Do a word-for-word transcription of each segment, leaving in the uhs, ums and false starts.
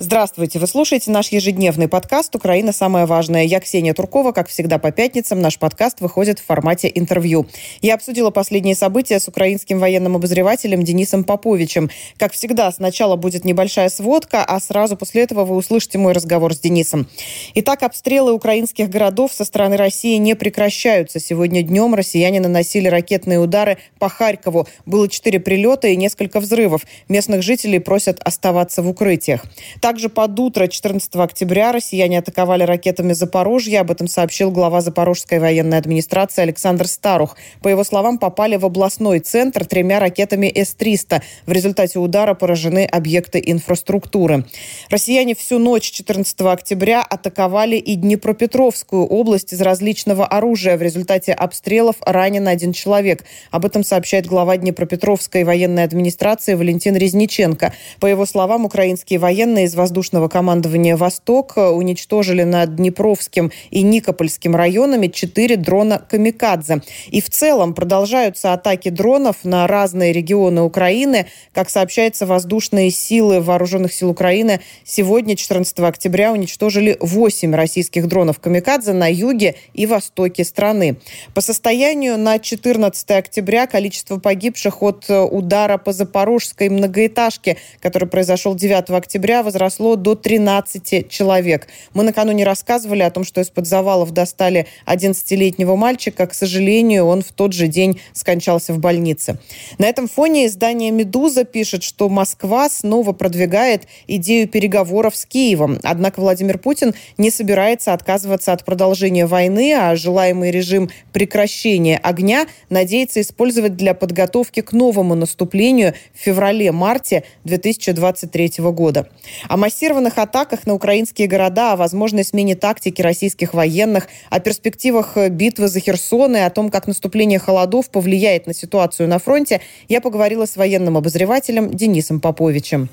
Здравствуйте! Вы слушаете наш ежедневный подкаст «Украина. Самое важное». Я Ксения Туркова. Как всегда по пятницам наш подкаст выходит в формате интервью. Я обсудила последние события с украинским военным обозревателем Денисом Поповичем. Как всегда, сначала будет небольшая сводка, а сразу после этого вы услышите мой разговор с Денисом. Итак, обстрелы украинских городов со стороны России не прекращаются. Сегодня днем россияне наносили ракетные удары по Харькову. Было четыре прилета и несколько взрывов. Местных жителей просят оставаться в укрытиях. Также под утро четырнадцатого октября россияне атаковали ракетами Запорожье. Об этом сообщил глава Запорожской военной администрации Александр Старух. По его словам, попали в областной центр тремя ракетами эс триста. В результате удара поражены объекты инфраструктуры. Россияне всю ночь четырнадцатого октября атаковали и Днепропетровскую область из различного оружия. В результате обстрелов ранен один человек. Об этом сообщает глава Днепропетровской военной администрации Валентин Резниченко. По его словам, украинские военные из воздушного командования «Восток» уничтожили над Днепровским и Никопольским районами четыре дрона «Камикадзе». И в целом продолжаются атаки дронов на разные регионы Украины. Как сообщается, воздушные силы Вооруженных сил Украины сегодня, четырнадцатого октября, уничтожили восемь российских дронов «Камикадзе» на юге и востоке страны. По состоянию на четырнадцатого октября количество погибших от удара по запорожской многоэтажке, который произошел девятого октября, возросло до тринадцати человек. Мы накануне рассказывали о том, что из-под завалов достали одиннадцатилетнего мальчика. К сожалению, он в тот же день скончался в больнице. На этом фоне издание «Медуза» пишет, что Москва снова продвигает идею переговоров с Киевом. Однако Владимир Путин не собирается отказываться от продолжения войны, а желаемый режим прекращения огня надеется использовать для подготовки к новому наступлению в феврале-марте две тысячи двадцать третьего года. О массированных атаках на украинские города, о возможной смене тактики российских военных, о перспективах битвы за Херсон и о том, как наступление холодов повлияет на ситуацию на фронте, я поговорила с военным обозревателем Денисом Поповичем.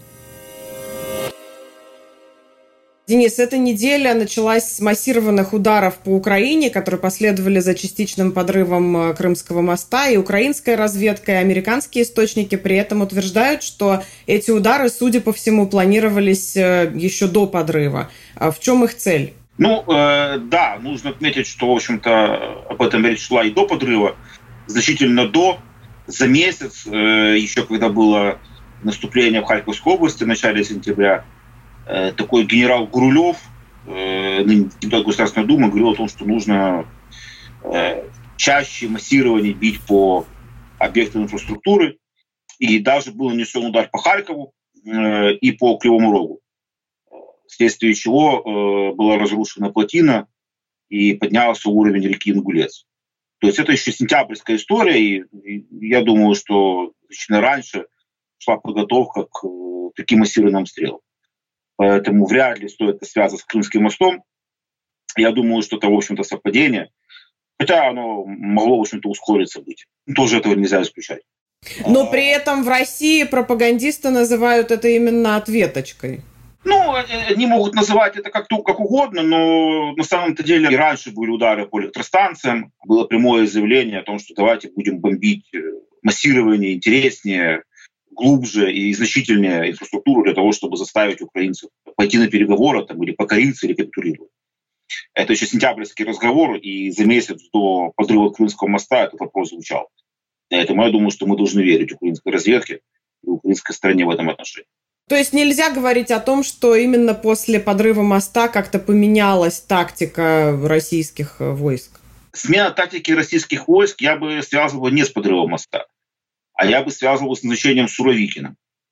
Денис, эта неделя началась с массированных ударов по Украине, которые последовали за частичным подрывом Крымского моста. И украинская разведка, и американские источники при этом утверждают, что эти удары, судя по всему, планировались еще до подрыва. В чем их цель? Ну, э, да, нужно отметить, что, в общем-то, об этом речь шла и до подрыва, значительно до, за месяц, э, еще когда было наступление в Харьковской области в начале сентября, такой генерал Гурулев, депутат Государственной Думы, говорил о том, что нужно чаще, массированнее бить по объектам инфраструктуры. И даже был нанесен удар по Харькову и по Кривому Рогу, вследствие чего была разрушена плотина и поднялся уровень реки Ингулец. То есть это еще сентябрьская история, и я думаю, что значительно раньше шла подготовка к таким массированным обстрелам. Поэтому вряд ли стоит это связывать с Крымским мостом. Я думаю, что это, в общем-то, совпадение. Хотя оно могло, в общем-то, ускорить события. Тоже этого нельзя исключать. Но при этом в России пропагандисты называют это именно ответочкой. Ну, они могут называть это как, как угодно, но на самом-то деле и раньше были удары по электростанциям. Было прямое заявление о том, что давайте будем бомбить массированнее, интереснее, глубже и значительнее инфраструктуру для того, чтобы заставить украинцев пойти на переговоры там, или покориться, или капитулировать. Это еще сентябрьский разговор, и за месяц до подрыва Крымского моста этот вопрос звучал. Поэтому я думаю, что мы должны верить украинской разведке и украинской стороне в этом отношении. То есть нельзя говорить о том, что именно после подрыва моста как-то поменялась тактика российских войск? Смена тактики российских войск я бы связывал не с подрывом моста, а я бы связывал с назначением Суровикина,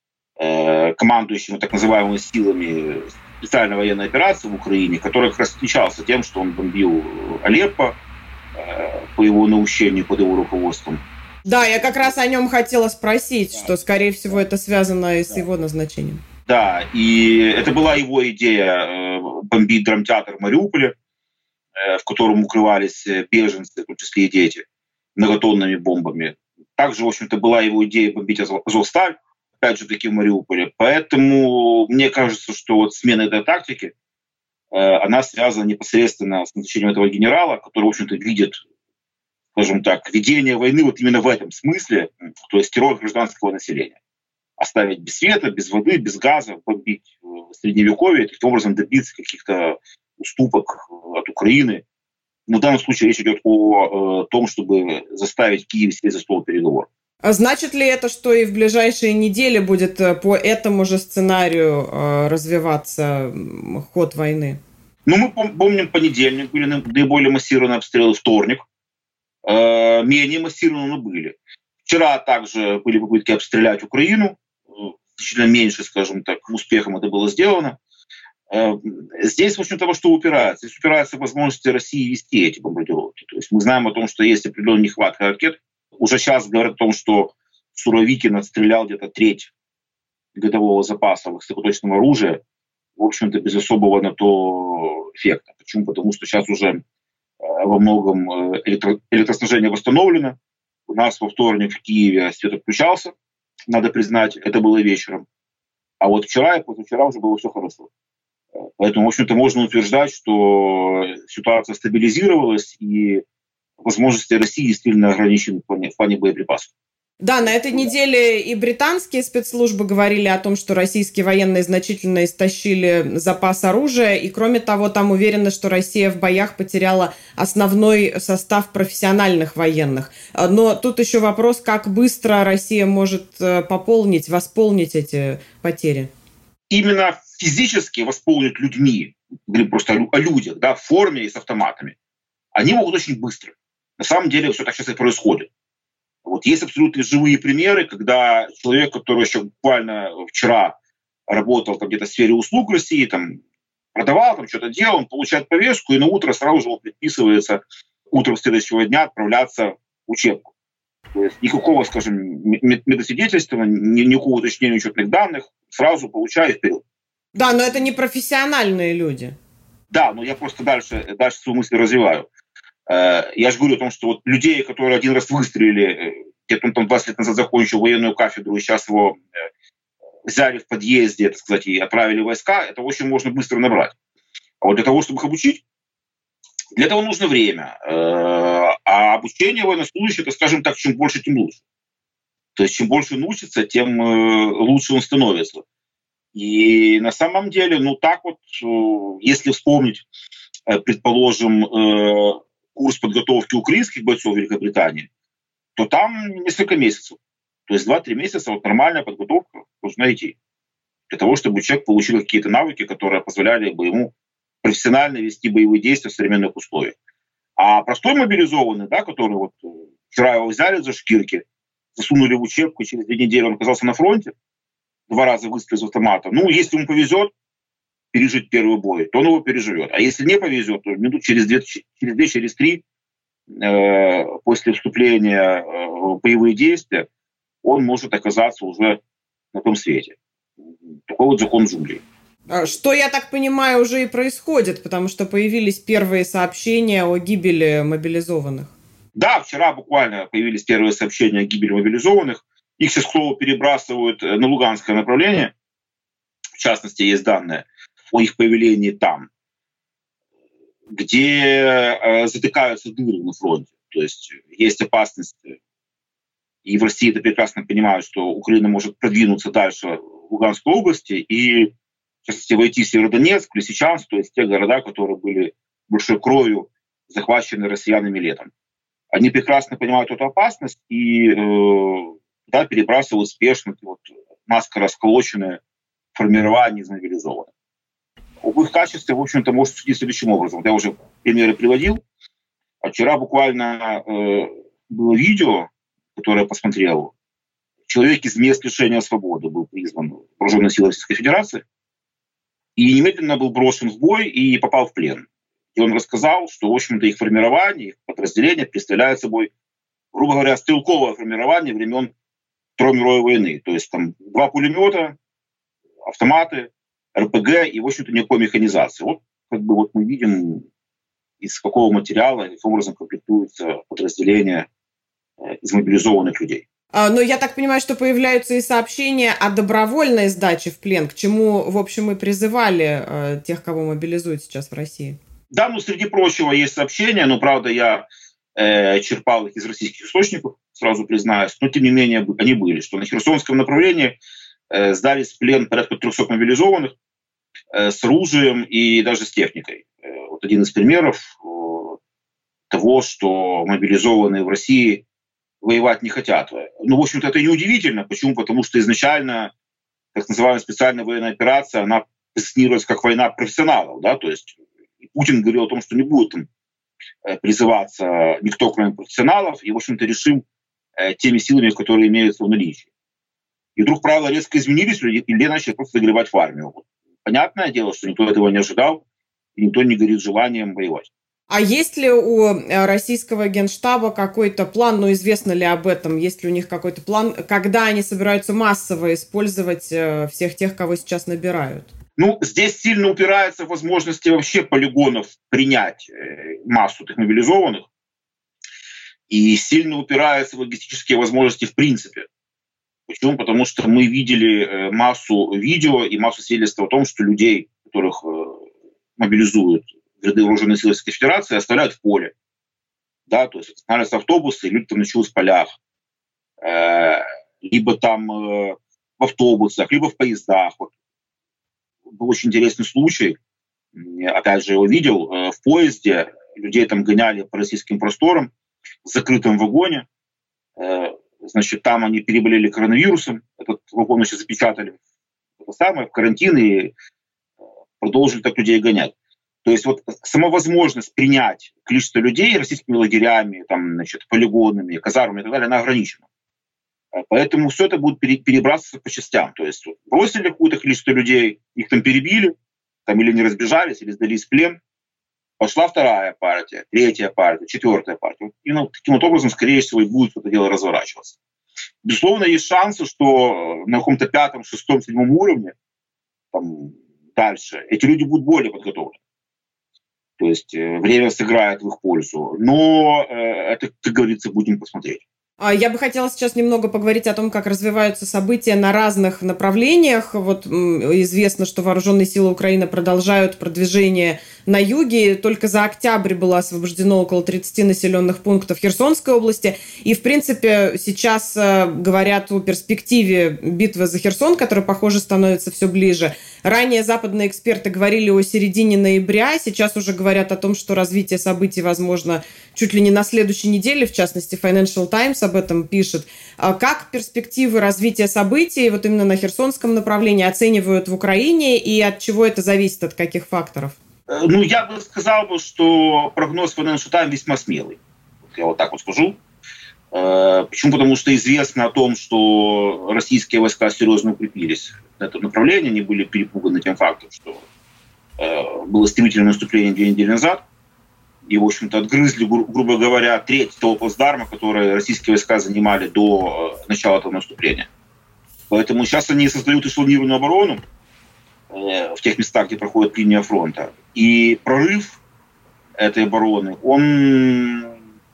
э, командующим так называемыми силами специальной военной операции в Украине, который как раз отличался тем, что он бомбил Алеппо э, по его наущению, под его руководством. Да, я как раз о нем хотела спросить, да. Что, скорее всего, это связано и с да. его назначением. Да, и это была его идея э, бомбить драмтеатр в Мариуполе, э, в котором укрывались беженцы, в том числе и дети, многотонными бомбами. Также, в общем-то, была его идея бомбить Азовсталь, опять же таки в Мариуполе. Поэтому мне кажется, что вот смена этой тактики, э, она связана непосредственно с назначением этого генерала, который, в общем-то, видит, скажем так, ведение войны вот именно в этом смысле, то есть террор гражданского населения. оставить без света, без воды, без газа, бомбить в Средневековье, и таким образом добиться каких-то уступок от Украины. Но в данном случае речь идет о э, том, чтобы заставить Киев сесть за стол переговоров. А значит ли это, что и в ближайшие недели будет по этому же сценарию э, развиваться ход войны? Ну, мы помним, понедельник были наиболее массированные обстрелы, вторник. Э, менее массированные были. Вчера также были попытки обстрелять Украину. Значительно меньше, скажем так, успехом это было сделано. Здесь, в общем-то, во что упирается? Здесь упирается в возможности России вести эти бомбардировки. То есть мы знаем о том, что есть определенная нехватка ракет. Уже сейчас говорят о том, что Суровикин отстрелял где-то треть годового запаса высокоточного оружия. В общем-то, без особого на то эффекта. Почему? Потому что сейчас уже во многом электро- электроснабжение восстановлено. У нас во вторник в Киеве свет отключался. Надо признать, это было вечером. А вот вчера и позавчера уже было все хорошо. Поэтому, в общем-то, можно утверждать, что ситуация стабилизировалась, и возможности России сильно ограничены в плане, в плане боеприпасов. Да, на этой неделе и британские спецслужбы говорили о том, что российские военные значительно истощили запас оружия, и, кроме того, там уверены, что Россия в боях потеряла основной состав профессиональных военных. Но тут еще вопрос, как быстро Россия может пополнить, восполнить эти потери. Именно физически восполнить людьми, говорим просто о людях, да, в форме и с автоматами, они могут очень быстро. На самом деле все так сейчас и происходит. Вот есть абсолютно живые примеры, когда человек, который еще буквально вчера работал там, где-то в сфере услуг России, там, продавал, там, что-то делал, он получает повестку, и на утро сразу же он предписывается утром следующего дня отправляться в учебку. То есть никакого, скажем, медосвидетельствования, никакого уточнения учетных данных, сразу получает вперед. Да, но это не профессиональные люди. Да, но я просто дальше, дальше свою мысль развиваю. Я же говорю о том, что вот людей, которые один раз выстрелили, где-то он там двадцать лет назад закончил военную кафедру, и сейчас его взяли в подъезде, так сказать, и отправили войска, это очень можно быстро набрать. А вот для того, чтобы их обучить, для этого нужно время. А обучение военнослужащих, это, скажем так, чем больше, тем лучше. То есть чем больше он учится, тем лучше он становится. И на самом деле, ну так вот, если вспомнить, предположим, курс подготовки украинских бойцов в Великобритании, то там несколько месяцев. То есть два-три месяца вот нормальная подготовка должна идти. Для того, чтобы человек получил какие-то навыки, которые позволяли бы ему профессионально вести боевые действия в современных условиях. А простой мобилизованный, да, который вот вчера его взяли за шкирки, засунули в учебку, и через две недели он оказался на фронте, два раза выстрелил из автомата. Ну, если ему повезет пережить первый бой, то он его переживет. А если не повезет, то минут через две, через две, через три э, после вступления э, в боевые действия он может оказаться уже на том свете. Такой вот закон джунглей. Что, я так понимаю, уже и происходит, потому что появились первые сообщения о гибели мобилизованных. Да, вчера буквально появились первые сообщения о гибели мобилизованных. Их сейчас, к слову, перебрасывают на Луганское направление. В частности, есть данные о их появлении там, где э, затыкаются дыры на фронте. То есть есть опасность, и в России это прекрасно понимают, что Украина может продвинуться дальше в Луганской области и, в частности, войти в Северодонецк, Лисичанск, то есть те города, которые были большой кровью захвачены россиянами летом. Они прекрасно понимают эту опасность и э, да, перебрасывают спешно вот, наскоро расколоченные формирования из мобилизованных. Об их качестве, в общем-то, может судить следующим образом. Я уже примеры приводил. А вчера буквально э, было видео, которое я посмотрел. Человек из мест лишения свободы был призван в вооруженные силы Российской Федерации и немедленно был брошен в бой и попал в плен. И он рассказал, что, в общем-то, их формирование, их подразделение представляет собой, грубо говоря, стрелковое формирование времен Второй мировой войны. То есть там два пулемета, автоматы, эр пэ гэ и, в общем-то, никакой механизации. Вот как бы вот мы видим, из какого материала, каким образом комплектуется подразделение из мобилизованных людей. Но я так понимаю, что появляются и сообщения о добровольной сдаче в плен, к чему, в общем, и призывали э, тех, кого мобилизуют сейчас в России. Да, ну, среди прочего есть сообщения, но, правда, я э, черпал их из российских источников, сразу признаюсь, но, тем не менее, они были, что на Херсонском направлении сдали в плен порядка трехсот мобилизованных с оружием и даже с техникой. Вот один из примеров того, что мобилизованные в России воевать не хотят. Ну, в общем-то, это неудивительно. Почему? Потому что изначально так называемая специальная военная операция, она позиционируется как война профессионалов. Да? То есть Путин говорил о том, что не будет там призываться никто, кроме профессионалов, и, в общем-то, решим теми силами, которые имеются в наличии. И вдруг правила резко изменились, и люди начали просто загребать в армию. Понятное дело, что никто этого не ожидал, и никто не горит желанием воевать. А есть ли у российского генштаба какой-то план, ну, известно ли об этом, есть ли у них какой-то план, когда они собираются массово использовать всех тех, кого сейчас набирают? Ну, здесь сильно упирается в возможности вообще полигонов принять массу этих мобилизованных, и сильно упирается в логистические возможности в принципе. Почему? Потому что мы видели массу видео и массу свидетельств о том, что людей, которых мобилизуют в ряды вооруженных сил Российской Федерации, оставляют в поле. Да, то есть останавливаются автобусы, и люди там ночуют в полях. Э, либо там э, в автобусах, либо в поездах. Вот. Был очень интересный случай. Опять же, его видел. Э, в поезде людей там гоняли по российским просторам в закрытом вагоне. Э, значит, там они переболели коронавирусом. Этот вагон еще запечатали это самое, в карантин и продолжили так людей гонять. То есть вот сама возможность принять количество людей российскими лагерями, там, значит, полигонами, казармами и так далее, она ограничена. Поэтому все это будет перебрасываться по частям. То есть вот, бросили какое-то количество людей, их там перебили, там или не разбежались, или сдались в плен. Пошла вторая партия, третья партия, четвертая партия. И ну, таким вот образом, скорее всего, и будет это дело разворачиваться. Безусловно, есть шансы, что на каком-то пятом, шестом, седьмом уровне там, дальше эти люди будут более подготовлены. То есть э, время сыграет в их пользу. Но э, это, как говорится, будем посмотреть. Я бы хотела сейчас немного поговорить о том, как развиваются события на разных направлениях. Вот известно, что вооруженные силы Украины продолжают продвижение на юге. Только за октябрь было освобождено около тридцати населенных пунктов Херсонской области. И, в принципе, сейчас говорят о перспективе битвы за Херсон, которая, похоже, становится все ближе. Ранее западные эксперты говорили о середине ноября. Сейчас уже говорят о том, что развитие событий возможно чуть ли не на следующей неделе. В частности, Financial Times об этом пишет. Как перспективы развития событий вот именно на Херсонском направлении оценивают в Украине и от чего это зависит, от каких факторов? Ну, я бы сказал, что прогноз Financial Times весьма смелый. Я вот так вот скажу. Почему? Потому что известно о том, что российские войска серьезно укрепились на этом направлении. Они были перепуганы тем фактом, что было стремительное наступление две недели назад. И, в общем-то, отгрызли, гру- грубо говоря, треть того плацдарма, который российские войска занимали до э, начала этого наступления. Поэтому сейчас они создают эшелонированную оборону э, в тех местах, где проходит линия фронта. И прорыв этой обороны, он,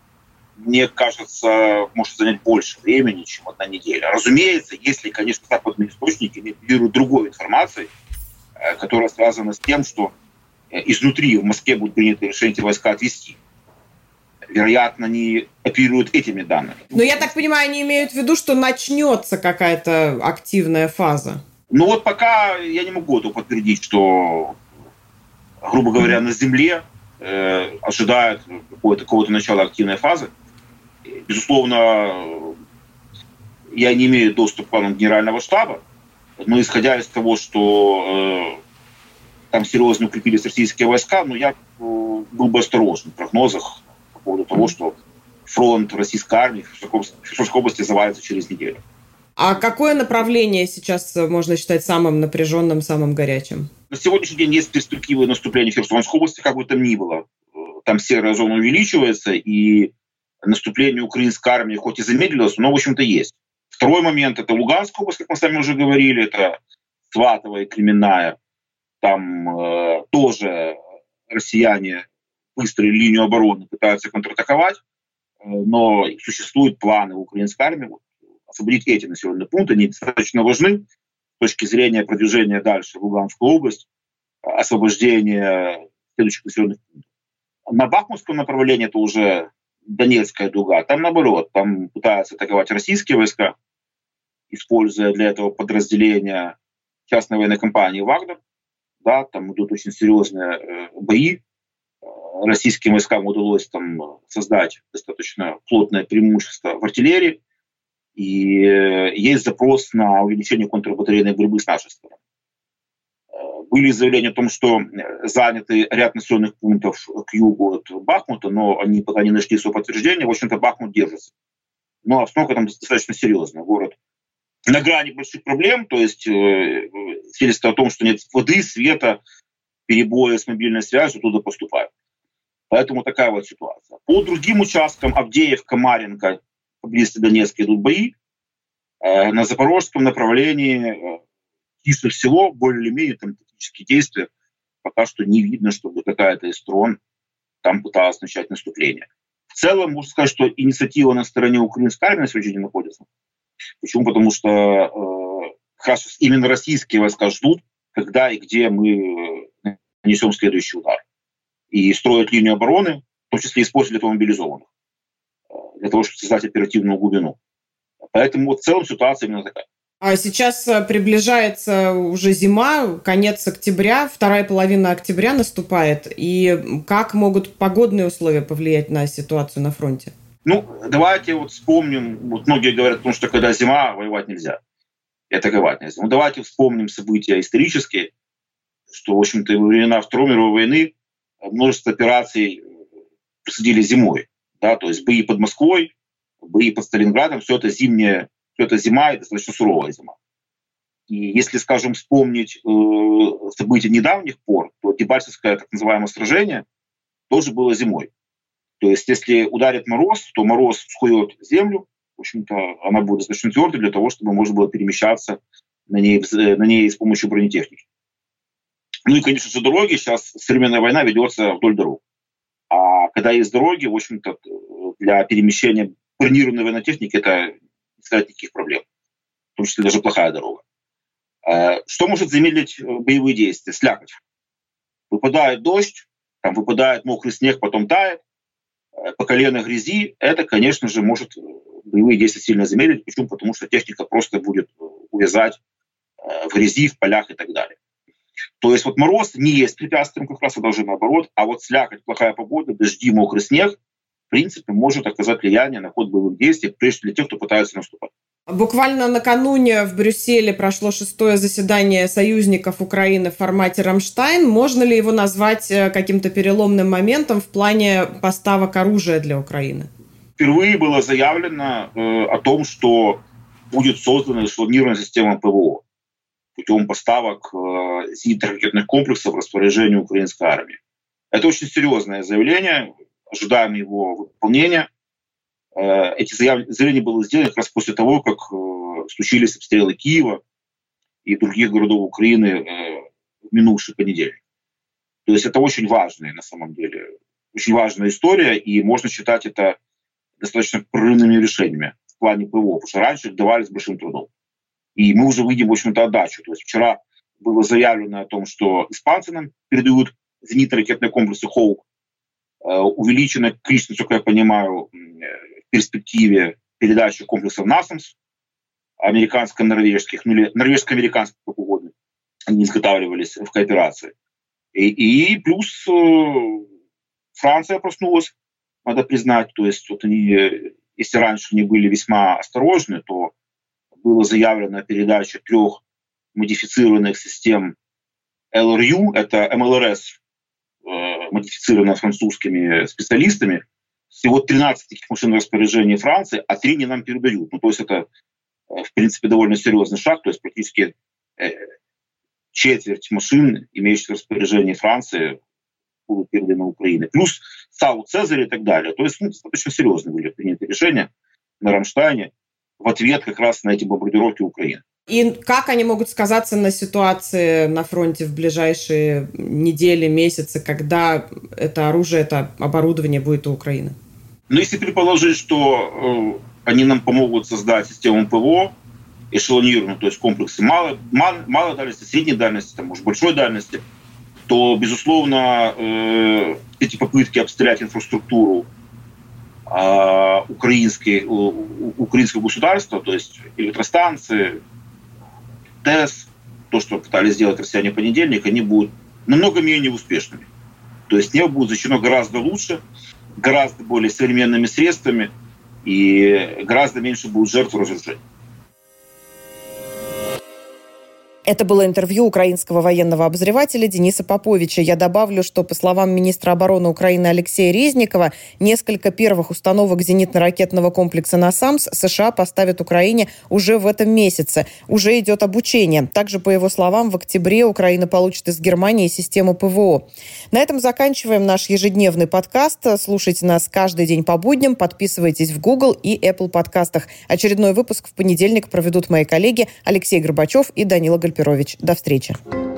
мне кажется, может занять больше времени, чем одна неделя. Разумеется, если, конечно, западные источники не оперируют другой информацией, э, которая связана с тем, что изнутри в Москве будет принято решение эти войска отвести. Вероятно, они оперируют этими данными. Но я так понимаю, они имеют в виду, что начнется какая-то активная фаза. Ну вот пока я не могу это подтвердить, что, грубо говоря, на земле э, ожидают какого-то, какого-то начала активной фазы. Безусловно, я не имею доступа к планам Генерального штаба, но исходя из того, что э, там серьезно укрепились российские войска, но я был бы осторожен в прогнозах по поводу того, что фронт российской армии в Херсонской области завалится через неделю. А какое направление сейчас можно считать самым напряженным, самым горячим? На сегодняшний день есть перспективы наступления в Херсонской области, как бы там ни было. Там серая зона увеличивается, и наступление украинской армии хоть и замедлилось, но, в общем-то, есть. Второй момент – это Луганская область, как мы с вами уже говорили, это Сватово и Кременная. Там э, тоже россияне выстроили линию обороны, пытаются контратаковать, э, но существуют планы у украинской армии вот, освободить эти населенные пункты. Они достаточно важны с точки зрения продвижения дальше в Луганскую область, освобождения следующих населенных пунктов. На Бахмутском направлении это уже Донецкая дуга. Там наоборот, там пытаются атаковать российские войска. используя для этого подразделения частной военной компании «Вагнер». Да, там идут очень серьезные бои. Российским войскам удалось там создать достаточно плотное преимущество в артиллерии. И есть запрос на увеличение контрбатарейной борьбы с нашей стороны. Были заявления о том, что заняты ряд населенных пунктов к югу от Бахмута, но они пока не нашли своего подтверждения. В общем-то, Бахмут держится. Но обстановка там достаточно серьезная. Город на грани больших проблем, то есть э, свидетельство о том, что нет воды, света, перебои с мобильной связью туда поступают. Поэтому такая вот ситуация. По другим участкам Авдеевка, Марьинка, поблизости Донецка идут бои. Э, на запорожском направлении э, Кислых село, более или менее там тактические действия. Пока что не видно, чтобы какая-то из сторон там пыталась начать наступление. В целом, можно сказать, что инициатива на стороне украинской армии на сегодняшний день находится. Почему? Потому что э, как раз именно российские войска ждут, когда и где мы нанесем следующий удар. И строят линию обороны, в том числе используя для этого мобилизованных, э, для того, чтобы создать оперативную глубину. Поэтому вот в целом ситуация именно такая. А сейчас приближается уже зима, конец октября, вторая половина октября наступает. И как могут погодные условия повлиять на ситуацию на фронте? Ну, давайте вот вспомним, вот многие говорят о том, что когда зима, воевать нельзя. И атаковать нельзя. Ну, давайте вспомним события исторические, что, в общем-то, во времена Второй мировой войны множество операций происходили зимой. Да, то есть бои под Москвой, бои под Сталинградом, все это зимнее, все это зима и достаточно суровая зима. И если, скажем, вспомнить э, события недавних пор, то Дебальцевское так называемое сражение тоже было зимой. То есть если ударит мороз, то мороз вскует землю, в общем-то, она будет достаточно твердой для того, чтобы можно было перемещаться на ней, на ней с помощью бронетехники. Ну и, конечно же, дороги. Сейчас современная война ведется вдоль дорог. А когда есть дороги, в общем-то, для перемещения бронированной военной техники это не составляет никаких проблем. В том числе даже плохая дорога. Что может замедлить боевые действия? Слякоть. Выпадает дождь, там выпадает мокрый снег, потом тает, по колено грязи. Это, конечно же, может боевые действия сильно замедлить. Почему? Потому что техника просто будет увязать в грязи, в полях и так далее. То есть вот мороз не есть препятствием, как раз, а даже наоборот. А вот слякоть, плохая погода, дожди, мокрый снег, в принципе, может оказать влияние на ход боевых действий, прежде всего для тех, кто пытается наступать. Буквально накануне в Брюсселе прошло шестое заседание союзников Украины в формате «Рамштайн». Можно ли его назвать каким-то переломным моментом в плане поставок оружия для Украины? Впервые было заявлено э, о том, что будет создана эшелонированная система ПВО путем поставок э, зенитно-ракетных комплексов в распоряжение украинской армии. Это очень серьезное заявление, ожидаем его выполнения. Э, эти заявления было сделано как раз после того, как э, случились обстрелы Киева и других городов Украины э, в минувший понедельник. То есть это очень важная, на самом деле, очень важная история, и можно считать это достаточно прорывными решениями в плане ПВО, потому что раньше их давали с большим трудом. И мы уже видим, в общем-то, отдачу. То есть вчера было заявлено о том, что испанцы нам передают зенитно-ракетные комплексы «Хоук». Увеличено количество, как я понимаю, в перспективе передачи комплексов «Насамс», американско-норвежских, ну или норвежско-американских, как угодно. Они изготавливались в кооперации. И, и плюс Франция проснулась, надо признать. То есть вот они, если раньше они были весьма осторожны, то было заявлено о передаче трех модифицированных систем эл эр ю, это эм эл эр эс, э, модифицированная французскими специалистами. Всего тринадцать таких машин в распоряжении Франции, а три не нам передают. Ну, то есть это, э, в принципе, довольно серьезный шаг. То есть практически э, четверть машин, имеющихся в распоряжении Франции, будут переданы Украине. Плюс САУ «Цезарь» и так далее. То есть ну, достаточно серьезно были приняты решения на Рамштайне в ответ как раз на эти бомбардировки Украины. И как они могут сказаться на ситуации на фронте в ближайшие недели, месяцы, когда это оружие, это оборудование будет у Украины? Ну, если предположить, что э, они нам помогут создать систему ПВО эшелонированную, то есть комплексы малой, мал, малой дальности, средней дальности, там, может, большой дальности, то, безусловно, э, эти попытки обстрелять инфраструктуру украинские, украинского государства, то есть электростанции, ТЭС, то, что пытались сделать россияне в понедельник, они будут намного менее успешными. То есть небо будет защищено гораздо лучше, гораздо более современными средствами и гораздо меньше будет жертв разрушений. Это было интервью украинского военного обозревателя Дениса Поповича. Я добавлю, что, по словам министра обороны Украины Алексея Резникова, несколько первых установок зенитно-ракетного комплекса «Насамс» США поставят Украине уже в этом месяце. Уже идет обучение. Также, по его словам, в октябре Украина получит из Германии систему ПВО. На этом заканчиваем наш ежедневный подкаст. Слушайте нас каждый день по будням. Подписывайтесь в Google и Apple подкастах. Очередной выпуск в понедельник проведут мои коллеги Алексей Горбачев и Данила Гальперович. До встречи.